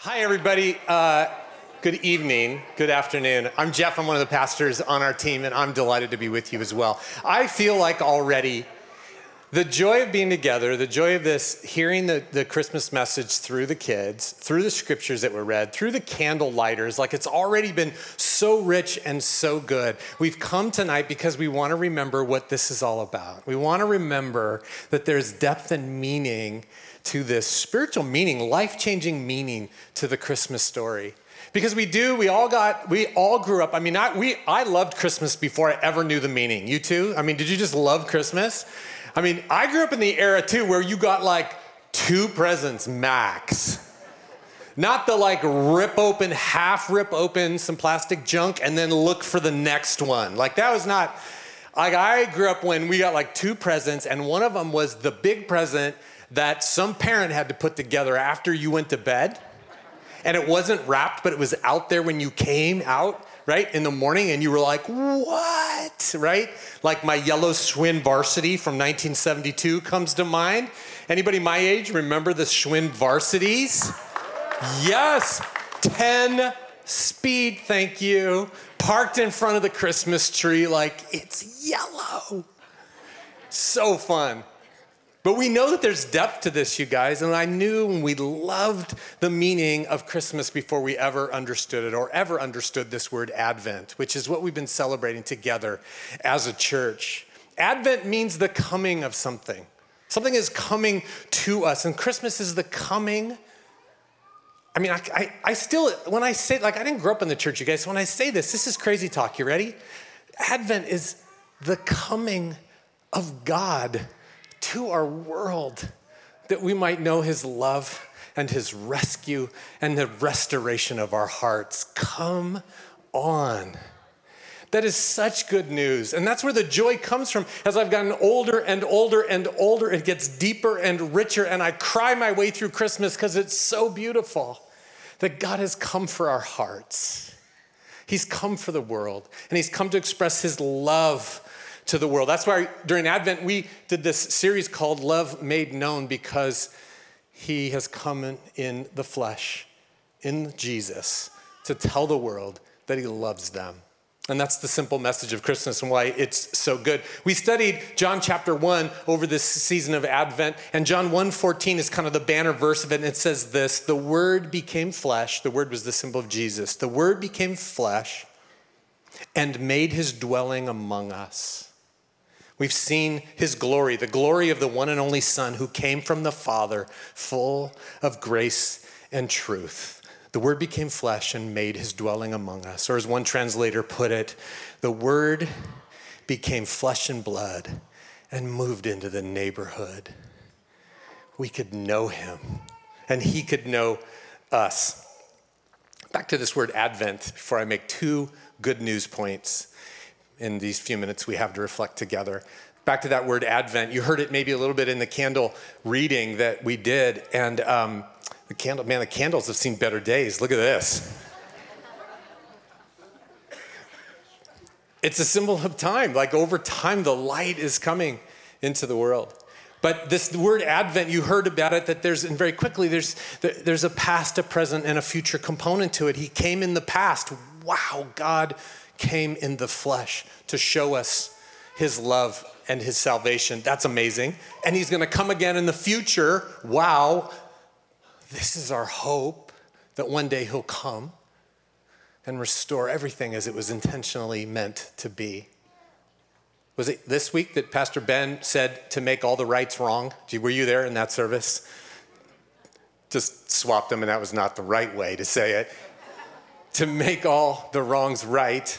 Hi, everybody. Good evening, good afternoon. I'm Jeff. I'm one of the pastors on our team, and I'm delighted to be with you as well. I feel like already the joy of being together, the joy of this, hearing the Christmas message through the kids, through the scriptures that were read, through the candle lighters, like it's already been so rich and so good. We've come tonight because we want to remember what this is all about. We want to remember that there's depth and meaning to this spiritual meaning, life-changing meaning to the Christmas story. Because we all grew up. I mean, I loved Christmas before I ever knew the meaning. You too? I mean, did you just love Christmas? I mean, I grew up in the era too where you got like 2 presents max. Not the like half rip open some plastic junk and then look for the next one. Like that was not, like I grew up when we got like 2 presents and one of them was the big present that some parent had to put together after you went to bed. And it wasn't wrapped, but it was out there when you came out, right, in the morning, and you were like, what, right? Like my yellow Schwinn Varsity from 1972 comes to mind. Anybody my age remember the Schwinn Varsities? Yes, 10 speed, thank you. Parked in front of the Christmas tree like it's yellow. So fun. But we know that there's depth to this, you guys, and I knew and we loved the meaning of Christmas before we ever understood it or ever understood this word Advent, which is what we've been celebrating together as a church. Advent means the coming of something. Something is coming to us, and Christmas is the coming. I mean, I still, when I say, like, I didn't grow up in the church, you guys, so when I say this is crazy talk. You ready? Advent is the coming of God to our world, that we might know his love and his rescue and the restoration of our hearts. Come on. That is such good news. And that's where the joy comes from. As I've gotten older and older and older, it gets deeper and richer, and I cry my way through Christmas because it's so beautiful that God has come for our hearts. He's come for the world, and he's come to express his love to the world. That's why during Advent, we did this series called Love Made Known, because he has come in the flesh, in Jesus, to tell the world that he loves them. And that's the simple message of Christmas and why it's so good. We studied John chapter 1 over this season of Advent, and John 1:14 is kind of the banner verse of it, and it says this: the Word became flesh. The Word was the symbol of Jesus. The Word became flesh and made his dwelling among us. We've seen his glory, the glory of the one and only Son who came from the Father, full of grace and truth. The Word became flesh and made his dwelling among us. Or as one translator put it, the Word became flesh and blood and moved into the neighborhood. We could know him, and he could know us. Back to this word Advent before I make 2 good news points in these few minutes we have to reflect together. Back to that word Advent. You heard it maybe a little bit in the candle reading that we did. And the candles have seen better days. Look at this. It's a symbol of time. Like over time, the light is coming into the world. But this word Advent, you heard about it, that and very quickly, there's a past, a present, and a future component to it. He came in the past. Wow, God came in the flesh to show us his love and his salvation. That's amazing. And he's going to come again in the future. Wow. This is our hope that one day he'll come and restore everything as it was intentionally meant to be. Was it this week that Pastor Ben said to make all the rights wrong? Were you there in that service? Just swapped them, and that was not the right way to say it. To make all the wrongs right.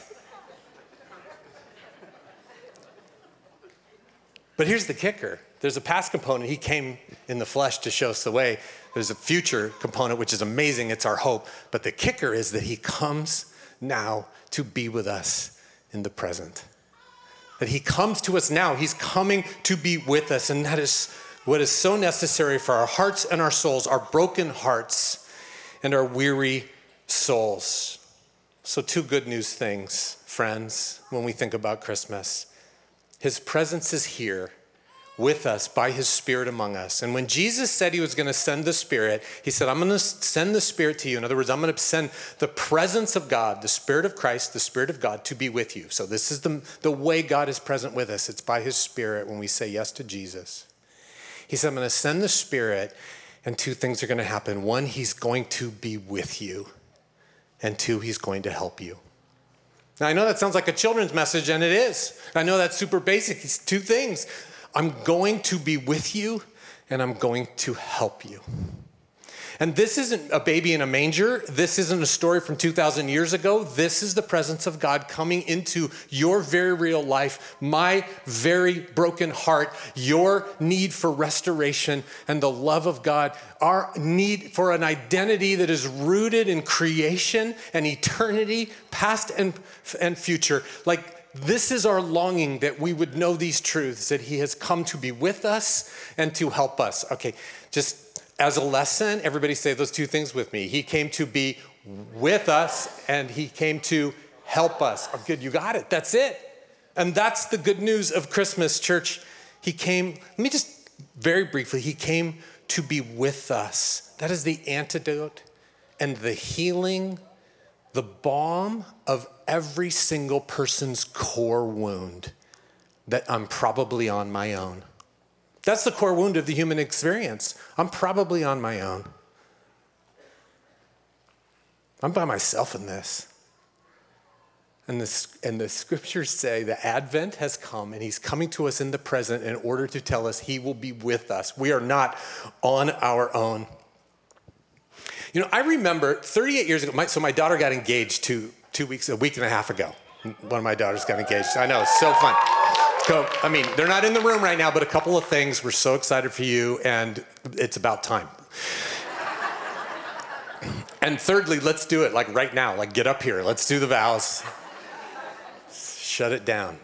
But here's the kicker. There's a past component. He came in the flesh to show us the way. There's a future component, which is amazing. It's our hope. But the kicker is that he comes now to be with us in the present. That he comes to us now. He's coming to be with us. And that is what is so necessary for our hearts and our souls, our broken hearts and our weary souls. So 2 good news things, friends, when we think about Christmas. His presence is here. with us by his Spirit among us. And when Jesus said he was going to send the Spirit, he said, I'm going to send the Spirit to you. In other words, I'm going to send the presence of God, the Spirit of Christ, the Spirit of God to be with you. So this is the way God is present with us. It's by his Spirit when we say yes to Jesus. He said, I'm going to send the Spirit, and two things are going to happen. One, he's going to be with you. And two, he's going to help you. Now, I know that sounds like a children's message, and it is. I know that's super basic. It's two things. I'm going to be with you, and I'm going to help you. And this isn't a baby in a manger. This isn't a story from 2,000 years ago. This is the presence of God coming into your very real life, my very broken heart, your need for restoration and the love of God, our need for an identity that is rooted in creation and eternity, past and future. Like, this is our longing, that we would know these truths, that he has come to be with us and to help us. Okay, just as a lesson, everybody say those two things with me. He came to be with us and he came to help us. Oh, good, you got it. That's it. And that's the good news of Christmas, church. He came, let me just very briefly, he came to be with us. That is the antidote and the healing, the balm of every single person's core wound that I'm probably on my own. That's the core wound of the human experience. I'm probably on my own. I'm by myself in this. And the scriptures say the Advent has come, and he's coming to us in the present in order to tell us he will be with us. We are not on our own. You know, I remember 38 years ago, so my daughter got engaged a week and a half ago. One of my daughters got engaged. I know, it's so fun. So, I mean, they're not in the room right now, but a couple of things. We're so excited for you, and it's about time. And thirdly, let's do it, like right now. Like, get up here. Let's do the vows. Shut it down.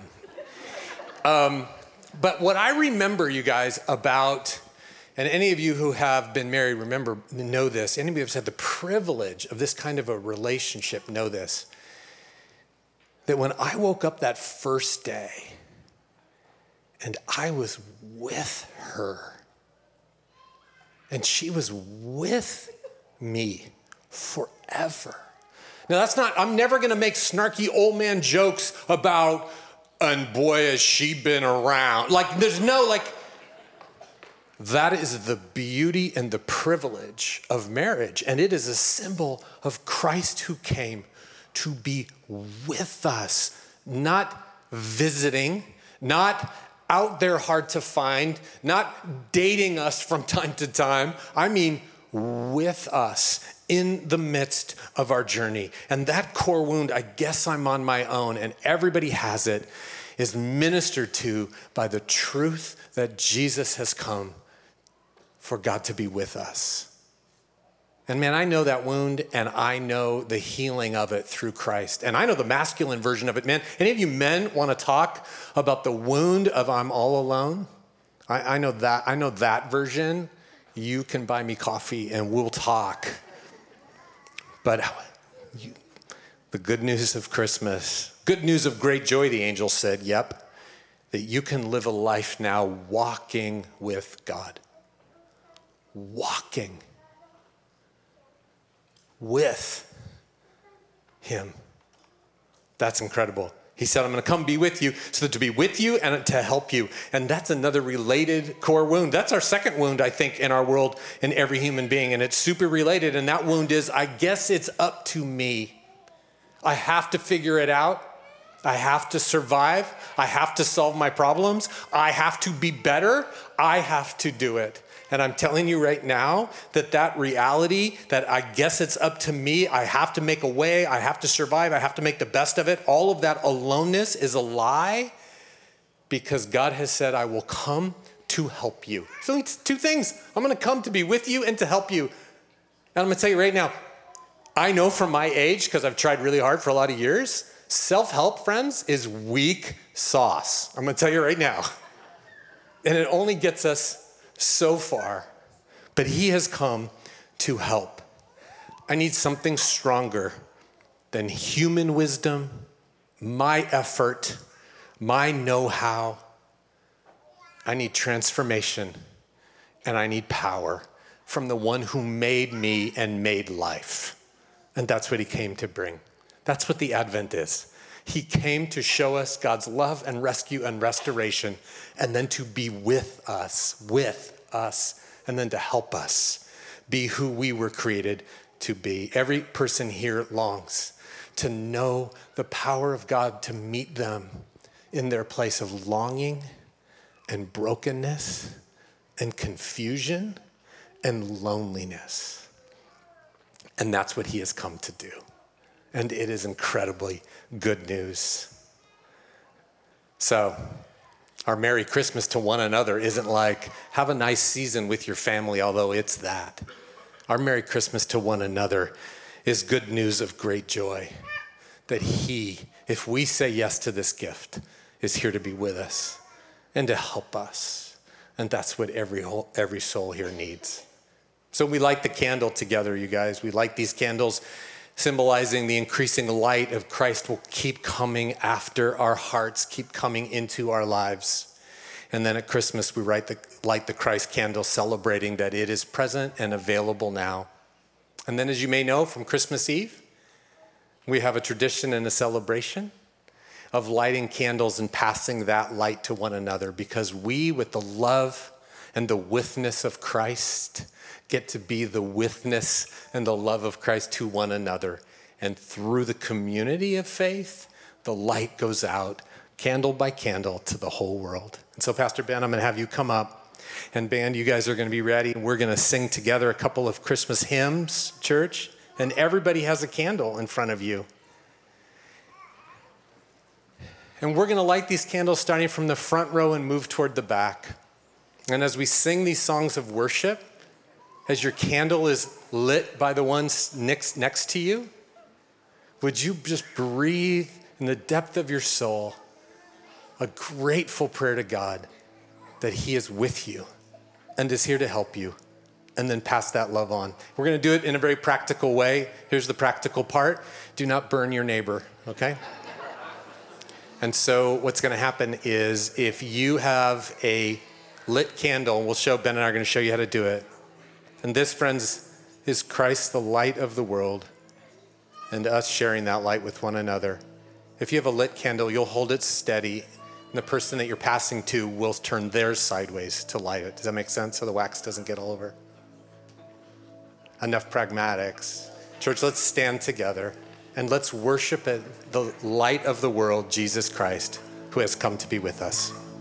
But what I remember, you guys, about, and any of you who have been married know this. Any of you who've had the privilege of this kind of a relationship know this. That when I woke up that first day, and I was with her, and she was with me forever. Now that's not, I'm never gonna make snarky old man jokes about, and boy, has she been around. Like, there's no, like, that is the beauty and the privilege of marriage. And it is a symbol of Christ who came to be with us, not visiting, not out there hard to find, not dating us from time to time. I mean, with us in the midst of our journey. And that core wound, I guess I'm on my own, and everybody has it, is ministered to by the truth that Jesus has come for God to be with us. And man, I know that wound, and I know the healing of it through Christ. And I know the masculine version of it. Man, any of you men want to talk about the wound of I'm all alone? I know that version. You can buy me coffee and we'll talk. But the good news of Christmas, good news of great joy, the angel said, yep, that you can live a life now walking with God. Walking with him. That's incredible. He said, I'm going to come be with you, so that to be with you and to help you. And that's another related core wound. That's our second wound, I think, in our world, in every human being. And it's super related. And that wound is, I guess it's up to me. I have to figure it out. I have to survive. I have to solve my problems. I have to be better. I have to do it. And I'm telling you right now that reality, that I guess it's up to me, I have to make a way, I have to survive, I have to make the best of it, all of that aloneness is a lie, because God has said, I will come to help you. So it's two things. I'm going to come to be with you and to help you. And I'm going to tell you right now, I know from my age, because I've tried really hard for a lot of years, self-help, friends, is weak sauce. I'm going to tell you right now. And it only gets us so far, but he has come to help. I need something stronger than human wisdom, my effort, my know-how. I need transformation, and I need power from the one who made me and made life. And that's what he came to bring. That's what the Advent is. He came to show us God's love and rescue and restoration, and then to be with us, and then to help us be who we were created to be. Every person here longs to know the power of God to meet them in their place of longing and brokenness and confusion and loneliness. And that's what he has come to do. And it is incredibly good news. So, our Merry Christmas to one another isn't like, have a nice season with your family, although it's that. Our Merry Christmas to one another is good news of great joy. That he, if we say yes to this gift, is here to be with us and to help us. And that's what every soul here needs. So we light the candle together, you guys. We light these candles symbolizing the increasing light of Christ will keep coming after our hearts, keep coming into our lives. And then at Christmas, we light the Christ candle, celebrating that it is present and available now. And then, as you may know from Christmas Eve, we have a tradition and a celebration of lighting candles and passing that light to one another, because we, with the love and the witness of Christ, get to be the witness and the love of Christ to one another. And through the community of faith, the light goes out, candle by candle, to the whole world. And so, Pastor Ben, I'm going to have you come up. And band, you guys are going to be ready. We're going to sing together a couple of Christmas hymns, church. And everybody has a candle in front of you. And we're going to light these candles starting from the front row and move toward the back. And as we sing these songs of worship, as your candle is lit by the ones next to you, would you just breathe in the depth of your soul a grateful prayer to God that he is with you and is here to help you, and then pass that love on. We're going to do it in a very practical way. Here's the practical part. Do not burn your neighbor, okay? And so what's going to happen is, if you have a lit candle, Ben and I are going to show you how to do it. And this, friends, is Christ, the light of the world, and us sharing that light with one another. If you have a lit candle, you'll hold it steady, and the person that you're passing to will turn theirs sideways to light it. Does that make sense? So the wax doesn't get all over. Enough pragmatics. Church, let's stand together and let's worship at the light of the world, Jesus Christ, who has come to be with us.